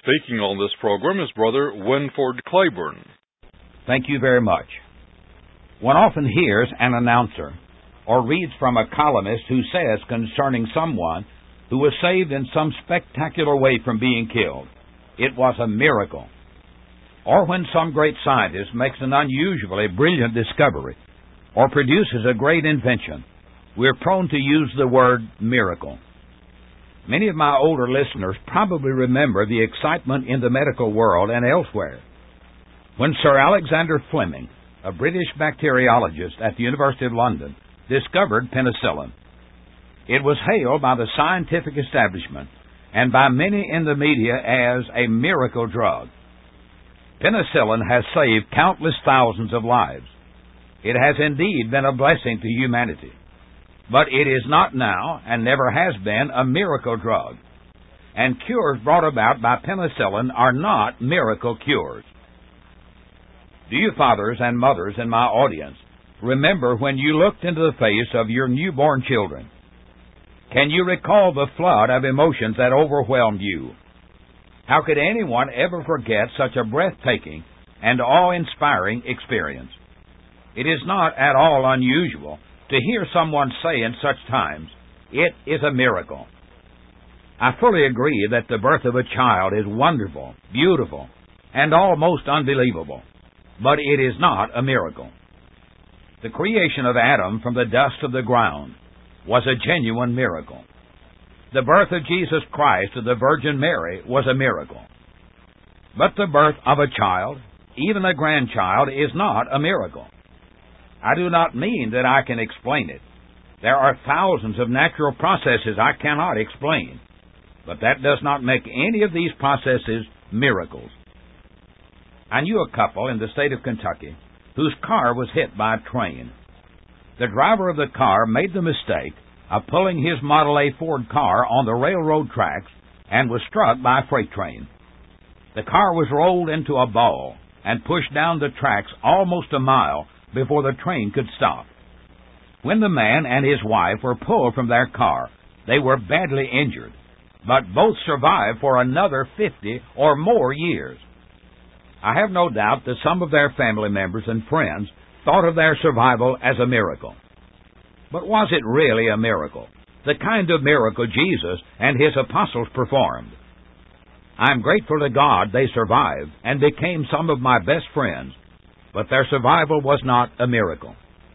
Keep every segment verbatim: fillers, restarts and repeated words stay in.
Speaking on this program is Brother Winford Claiborne. Thank you very much. One often hears an announcer or reads from a columnist who says concerning someone who was saved in some spectacular way from being killed, "It was a miracle." Or when some great scientist makes an unusually brilliant discovery or produces a great invention, we're prone to use the word miracle. Many of my older listeners probably remember the excitement in the medical world and elsewhere when Sir Alexander Fleming, a British bacteriologist at the University of London, discovered penicillin. It was hailed by the scientific establishment and by many in the media as a miracle drug. Penicillin has saved countless thousands of lives. It has indeed been a blessing to humanity. But it is not now, and never has been, a miracle drug. And cures brought about by penicillin are not miracle cures. Do you fathers and mothers in my audience remember when you looked into the face of your newborn children? Can you recall the flood of emotions that overwhelmed you? How could anyone ever forget such a breathtaking and awe-inspiring experience? It is not at all unusual to hear someone say in such times, "It is a miracle." I fully agree that the birth of a child is wonderful, beautiful, and almost unbelievable, but it is not a miracle. The creation of Adam from the dust of the ground was a genuine miracle. The birth of Jesus Christ to the Virgin Mary was a miracle. But the birth of a child, even a grandchild, is not a miracle. I do not mean that I can explain it. There are thousands of natural processes I cannot explain, but that does not make any of these processes miracles. I knew a couple in the state of Kentucky whose car was hit by a train. The driver of the car made the mistake of pulling his Model A Ford car on the railroad tracks and was struck by a freight train. The car was rolled into a ball and pushed down the tracks almost a mile before the train could stop. When the man and his wife were pulled from their car, they were badly injured, but both survived for another fifty or more years. I have no doubt that some of their family members and friends thought of their survival as a miracle. But was it really a miracle? The kind of miracle Jesus and his apostles performed? I am grateful to God they survived and became some of my best friends, but their survival was not a miracle.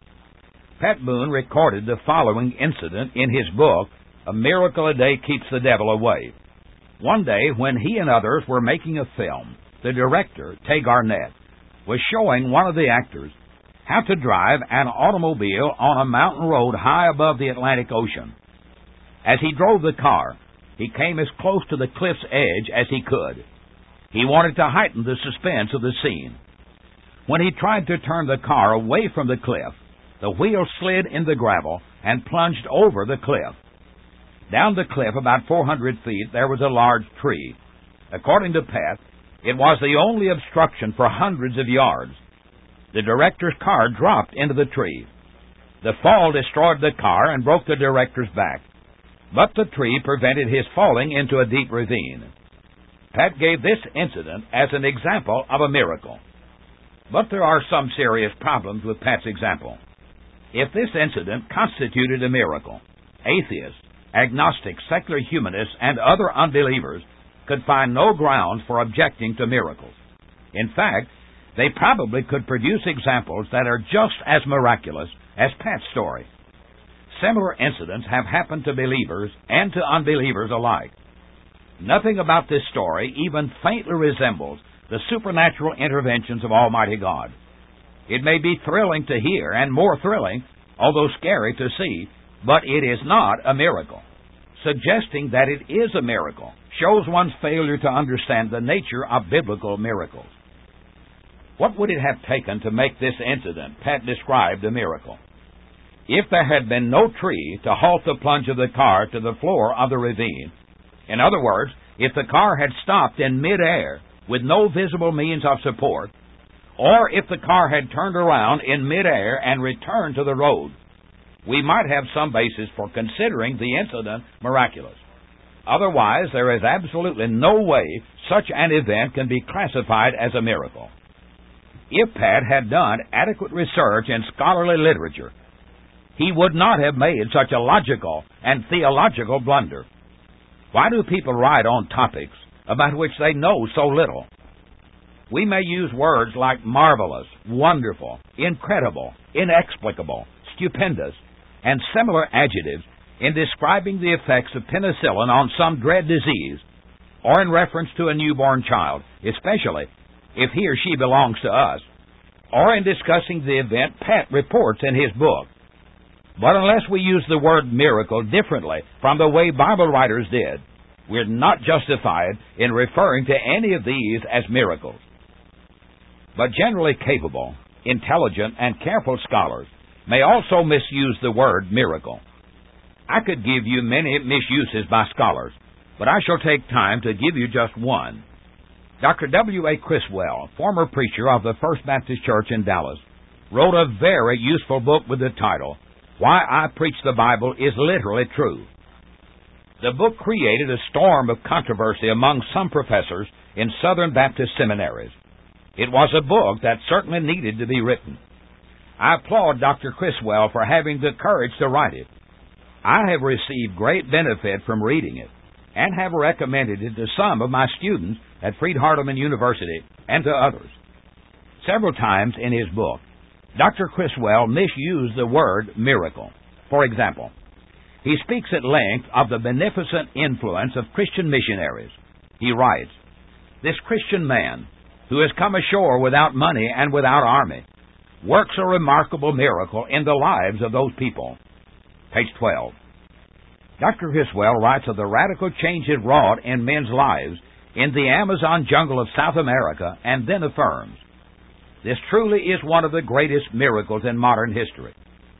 Pat Boone recorded the following incident in his book, A Miracle a Day Keeps the Devil Away. One day, when he and others were making a film, the director, Tay Garnett, was showing one of the actors how to drive an automobile on a mountain road high above the Atlantic Ocean. As he drove the car, he came as close to the cliff's edge as he could. He wanted to heighten the suspense of the scene. When he tried to turn the car away from the cliff, the wheel slid in the gravel and plunged over the cliff. Down the cliff about four hundred feet, there was a large tree. According to Pat, it was the only obstruction for hundreds of yards. The director's car dropped into the tree. The fall destroyed the car and broke the director's back, but the tree prevented his falling into a deep ravine. Pat gave this incident as an example of a miracle. But there are some serious problems with Pat's example. If this incident constituted a miracle, atheists, agnostics, secular humanists, and other unbelievers could find no grounds for objecting to miracles. In fact, they probably could produce examples that are just as miraculous as Pat's story. Similar incidents have happened to believers and to unbelievers alike. Nothing about this story even faintly resembles the supernatural interventions of Almighty God. It may be thrilling to hear and more thrilling, although scary to see, but it is not a miracle. Suggesting that it is a miracle shows one's failure to understand the nature of biblical miracles. What would it have taken to make this incident Pat described a miracle? If there had been no tree to halt the plunge of the car to the floor of the ravine, in other words, if the car had stopped in midair with no visible means of support, or if the car had turned around in midair and returned to the road, we might have some basis for considering the incident miraculous. Otherwise, there is absolutely no way such an event can be classified as a miracle. If Pat had done adequate research in scholarly literature, he would not have made such a logical and theological blunder. Why do people write on topics about which they know so little? We may use words like marvelous, wonderful, incredible, inexplicable, stupendous, and similar adjectives in describing the effects of penicillin on some dread disease, or in reference to a newborn child, especially if he or she belongs to us, or in discussing the event Pat reports in his book. But unless we use the word miracle differently from the way Bible writers did, we're not justified in referring to any of these as miracles. But generally capable, intelligent, and careful scholars may also misuse the word miracle. I could give you many misuses by scholars, but I shall take time to give you just one. Doctor W A Criswell, former preacher of the First Baptist Church in Dallas, wrote a very useful book with the title, Why I Preach the Bible is Literally True. The book created a storm of controversy among some professors in Southern Baptist seminaries. It was a book that certainly needed to be written. I applaud Doctor Criswell for having the courage to write it. I have received great benefit from reading it, and have recommended it to some of my students at Freed-Hardeman University and to others. Several times in his book, Doctor Criswell misused the word miracle. For example, he speaks at length of the beneficent influence of Christian missionaries. He writes, "This Christian man, who has come ashore without money and without army, works a remarkable miracle in the lives of those people." Page twelve. Doctor Criswell writes of the radical change it wrought in men's lives in the Amazon jungle of South America, and then affirms, "This truly is one of the greatest miracles in modern history.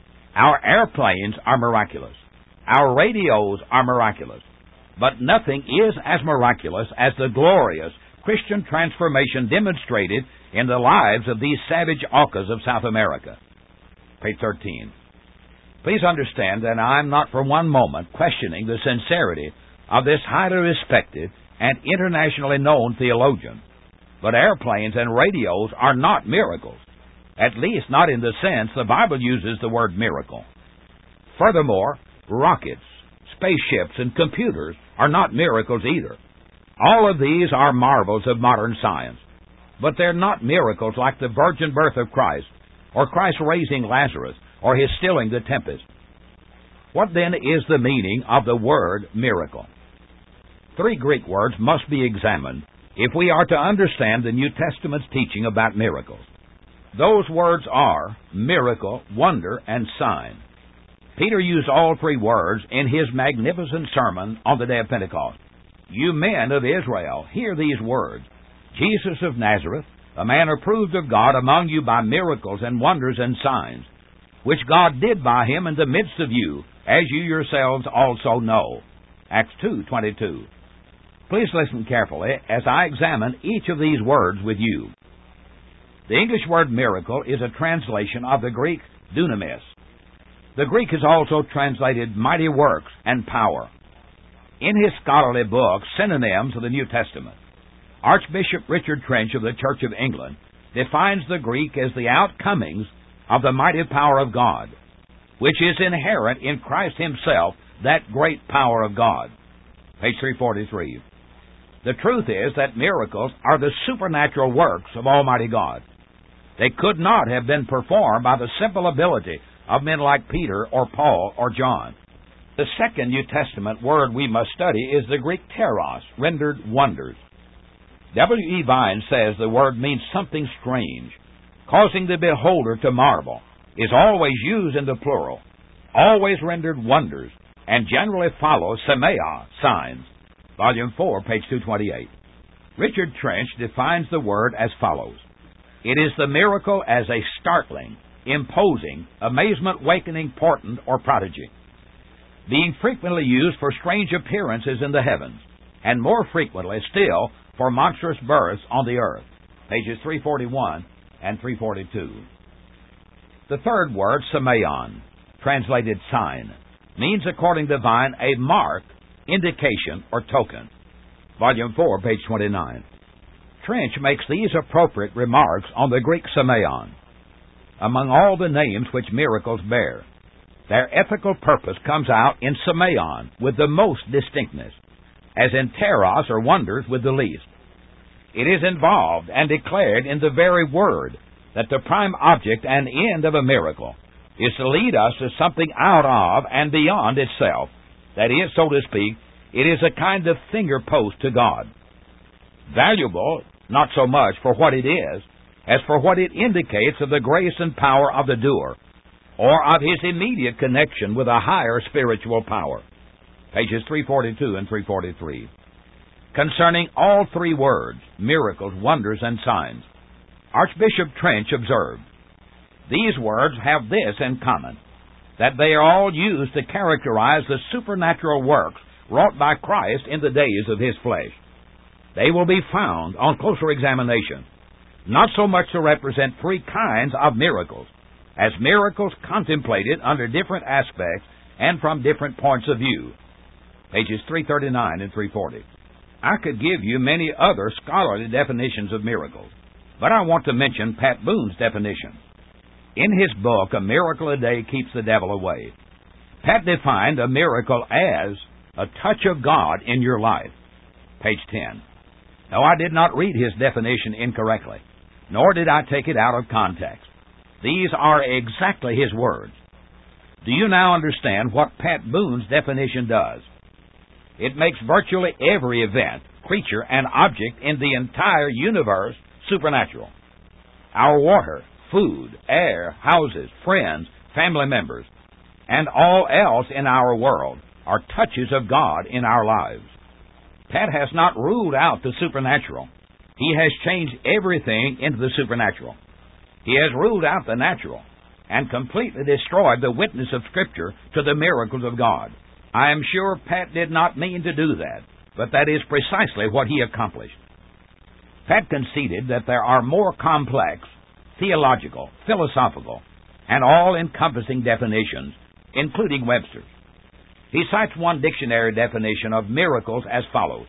Our airplanes are miraculous. Our radios are miraculous. But nothing is as miraculous as the glorious Christian transformation demonstrated in the lives of these savage Aucas of South America." Page thirteen. Please understand that I am not for one moment questioning the sincerity of this highly respected and internationally known theologian. But airplanes and radios are not miracles, at least not in the sense the Bible uses the word miracle. Furthermore, rockets, spaceships, and computers are not miracles either. All of these are marvels of modern science, but they're not miracles like the virgin birth of Christ, or Christ raising Lazarus, or his stilling the tempest. What then is the meaning of the word miracle? Three Greek words must be examined if we are to understand the New Testament's teaching about miracles. Those words are miracle, wonder, and sign. Peter used all three words in his magnificent sermon on the day of Pentecost. "You men of Israel, hear these words. Jesus of Nazareth, a man approved of God among you by miracles and wonders and signs, which God did by him in the midst of you, as you yourselves also know." Acts two twenty-two. Please listen carefully as I examine each of these words with you. The English word miracle is a translation of the Greek dunamis. The Greek is also translated mighty works and power. In his scholarly book, Synonyms of the New Testament, Archbishop Richard Trench of the Church of England defines the Greek as the outcomings of the mighty power of God, which is inherent in Christ himself, that great power of God. Page three forty-three. The truth is that miracles are the supernatural works of Almighty God. They could not have been performed by the simple ability of men like Peter or Paul or John. The second New Testament word we must study is the Greek teros, rendered wonders. W E Vine says the word means something strange, causing the beholder to marvel, is always used in the plural, always rendered wonders, and generally follows semea, signs. Volume four, page two twenty-eight. Richard Trench defines the word as follows. It is the miracle as a startling, imposing, amazement-wakening portent or prodigy, being frequently used for strange appearances in the heavens, and more frequently still for monstrous births on the earth. Pages three forty-one and three forty-two. The third word, semeion, translated sign, means, according to Vine, a mark indication, or token. Volume four, page twenty-nine. Trench makes these appropriate remarks on the Greek semeion. Among all the names which miracles bear, their ethical purpose comes out in semeion with the most distinctness, as in teros, or wonders, with the least. It is involved and declared in the very word that the prime object and end of a miracle is to lead us to something out of and beyond itself. That is, so to speak, it is a kind of finger post to God. Valuable, not so much for what it is, as for what it indicates of the grace and power of the doer, or of his immediate connection with a higher spiritual power. Pages three forty-two and three forty-three. Concerning all three words, miracles, wonders, and signs, Archbishop Trench observed, these words have this in common, that they are all used to characterize the supernatural works wrought by Christ in the days of his flesh. They will be found, on closer examination, not so much to represent three kinds of miracles, as miracles contemplated under different aspects and from different points of view. Pages three thirty-nine and three forty. I could give you many other scholarly definitions of miracles, but I want to mention Pat Boone's definition. In his book, A Miracle a Day Keeps the Devil Away, Pat defined a miracle as a touch of God in your life. Page ten. Now, I did not read his definition incorrectly, nor did I take it out of context. These are exactly his words. Do you now understand what Pat Boone's definition does? It makes virtually every event, creature, and object in the entire universe supernatural. Our water, food, air, houses, friends, family members, and all else in our world are touches of God in our lives. Pat has not ruled out the supernatural. He has changed everything into the supernatural. He has ruled out the natural and completely destroyed the witness of Scripture to the miracles of God. I am sure Pat did not mean to do that, but that is precisely what he accomplished. Pat conceded that there are more complex, theological, philosophical, and all-encompassing definitions, including Webster's. He cites one dictionary definition of miracles as follows: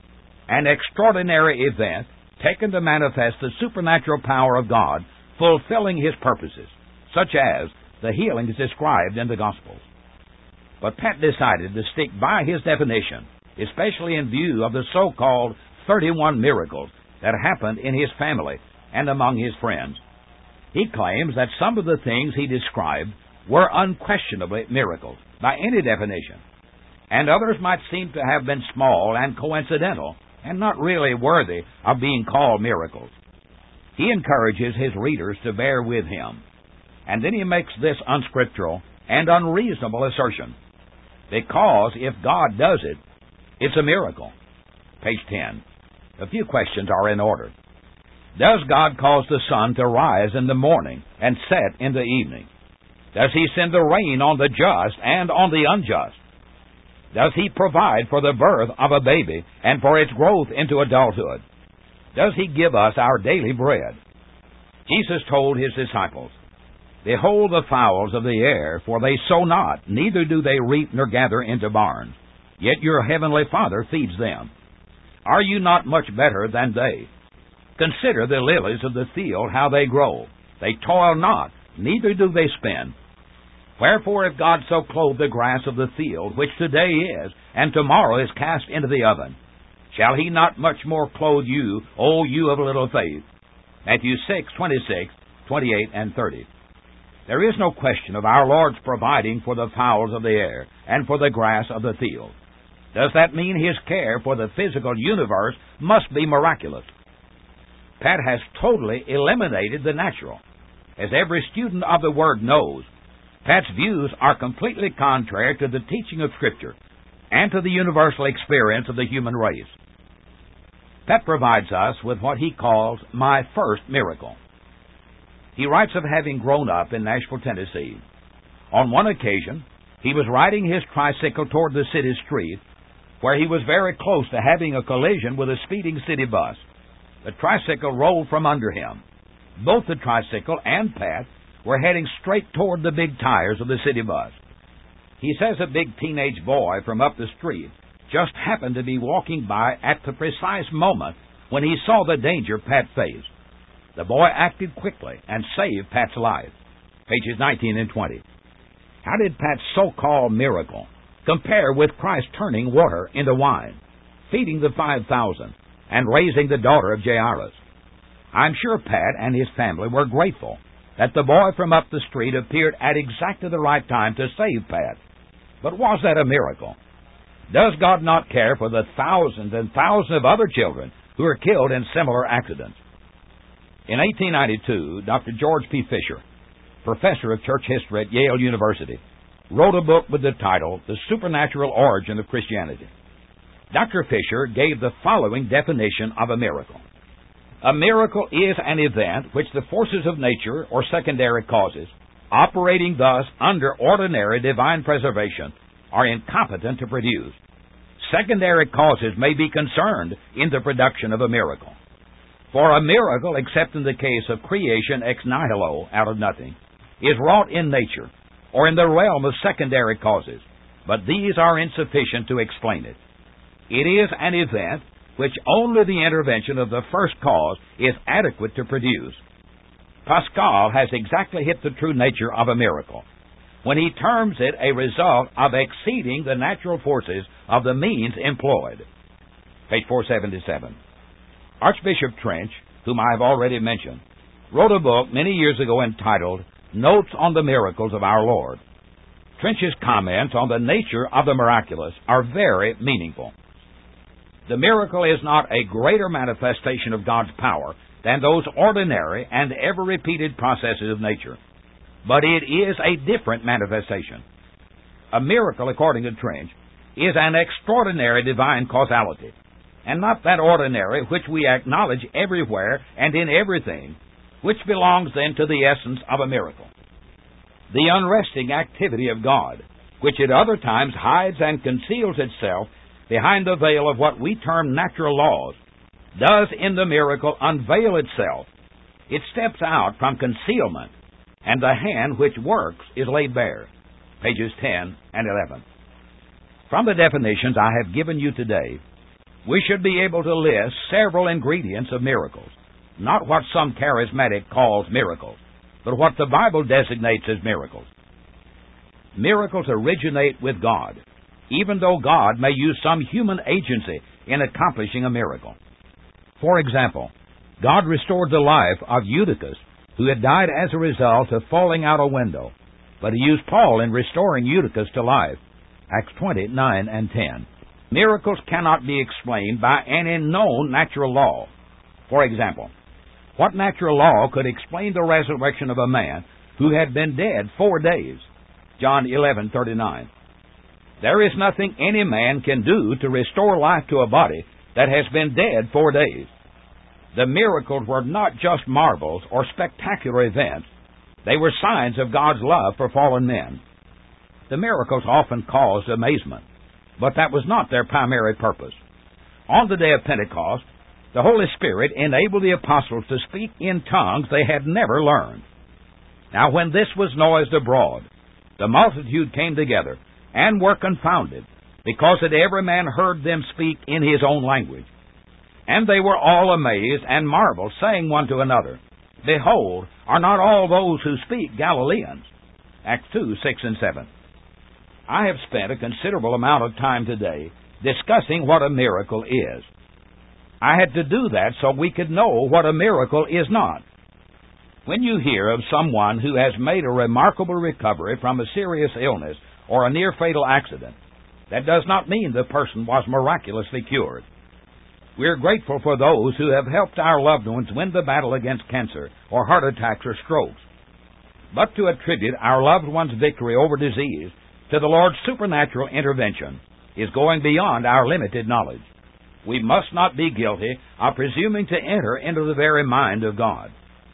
an extraordinary event taken to manifest the supernatural power of God fulfilling his purposes, such as the healings described in the Gospels. But Pat decided to stick by his definition, especially in view of the so-called thirty-one miracles that happened in his family and among his friends. He claims that some of the things he described were unquestionably miracles by any definition, and others might seem to have been small and coincidental and not really worthy of being called miracles. He encourages his readers to bear with him, and then he makes this unscriptural and unreasonable assertion: because if God does it, it's a miracle. Page ten. A few questions are in order. Does God cause the sun to rise in the morning and set in the evening? Does he send the rain on the just and on the unjust? Does he provide for the birth of a baby and for its growth into adulthood? Does he give us our daily bread? Jesus told his disciples, "Behold the fowls of the air, for they sow not, neither do they reap nor gather into barns, yet your heavenly Father feeds them. Are you not much better than they? Consider the lilies of the field, how they grow. They toil not, neither do they spin. Wherefore, if God so clothe the grass of the field, which today is, and tomorrow is cast into the oven, shall he not much more clothe you, O you of little faith?" Matthew six, twenty-six, twenty-eight, and thirty. There is no question of our Lord's providing for the fowls of the air and for the grass of the field. Does that mean his care for the physical universe must be miraculous? Pat has totally eliminated the natural. As every student of the Word knows, Pat's views are completely contrary to the teaching of Scripture and to the universal experience of the human race. Pat provides us with what he calls my first miracle. He writes of having grown up in Nashville, Tennessee. On one occasion, he was riding his tricycle toward the city street, where he was very close to having a collision with a speeding city bus. The tricycle rolled from under him. Both the tricycle and Pat were heading straight toward the big tires of the city bus. He says a big teenage boy from up the street just happened to be walking by at the precise moment when he saw the danger Pat faced. The boy acted quickly and saved Pat's life. Pages nineteen and twenty. How did Pat's so-called miracle compare with Christ turning water into wine, feeding the five thousand, and raising the daughter of Jairus? I'm sure Pat and his family were grateful that the boy from up the street appeared at exactly the right time to save Pat. But was that a miracle? Does God not care for the thousands and thousands of other children who are killed in similar accidents? In eighteen ninety-two, Doctor George P. Fisher, professor of church history at Yale University, wrote a book with the title, The Supernatural Origin of Christianity. Doctor Fisher gave the following definition of a miracle. A miracle is an event which the forces of nature or secondary causes, operating thus under ordinary divine preservation, are incompetent to produce. Secondary causes may be concerned in the production of a miracle. For a miracle, except in the case of creation ex nihilo, out of nothing, is wrought in nature or in the realm of secondary causes, but these are insufficient to explain it. It is an event which only the intervention of the first cause is adequate to produce. Pascal has exactly hit the true nature of a miracle when he terms it a result of exceeding the natural forces of the means employed. Page four seventy-seven. Archbishop Trench, whom I have already mentioned, wrote a book many years ago entitled Notes on the Miracles of Our Lord. Trench's comments on the nature of the miraculous are very meaningful. The miracle is not a greater manifestation of God's power than those ordinary and ever-repeated processes of nature, but it is a different manifestation. A miracle, according to Trench, is an extraordinary divine causality, and not that ordinary which we acknowledge everywhere and in everything, which belongs then to the essence of a miracle. The unresting activity of God, which at other times hides and conceals itself behind the veil of what we term natural laws, does in the miracle unveil itself. It steps out from concealment, and the hand which works is laid bare. Pages ten and eleven. From the definitions I have given you today, we should be able to list several ingredients of miracles, not what some charismatic calls miracles, but what the Bible designates as miracles. Miracles originate with God, even though God may use some human agency in accomplishing a miracle. For example, God restored the life of Eutychus, who had died as a result of falling out a window, but He used Paul in restoring Eutychus to life. Acts twenty, nine and ten. Miracles cannot be explained by any known natural law. For example, what natural law could explain the resurrection of a man who had been dead four days? John eleven, thirty-nine. There is nothing any man can do to restore life to a body that has been dead four days. The miracles were not just marvels or spectacular events. They were signs of God's love for fallen men. The miracles often caused amazement, but that was not their primary purpose. On the day of Pentecost, the Holy Spirit enabled the apostles to speak in tongues they had never learned. Now when this was noised abroad, the multitude came together and were confounded, because that every man heard them speak in his own language. And they were all amazed and marveled, saying one to another, Behold, are not all those who speak Galileans? Acts two, six and seven. I have spent a considerable amount of time today discussing what a miracle is. I had to do that so we could know what a miracle is not. When you hear of someone who has made a remarkable recovery from a serious illness or a near-fatal accident, that does not mean the person was miraculously cured. We are grateful for those who have helped our loved ones win the battle against cancer or heart attacks or strokes. But to attribute our loved one's victory over disease to the Lord's supernatural intervention is going beyond our limited knowledge. We must not be guilty of presuming to enter into the very mind of God.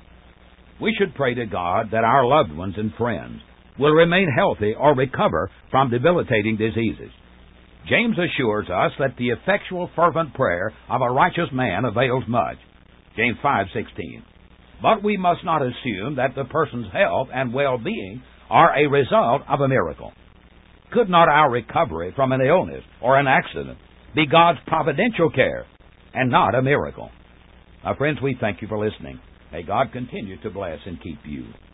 We should pray to God that our loved ones and friends will remain healthy or recover from debilitating diseases. James assures us that the effectual fervent prayer of a righteous man avails much. James five sixteen. But we must not assume that the person's health and well-being are a result of a miracle. Could not our recovery from an illness or an accident be God's providential care and not a miracle? Now, friends, we thank you for listening. May God continue to bless and keep you.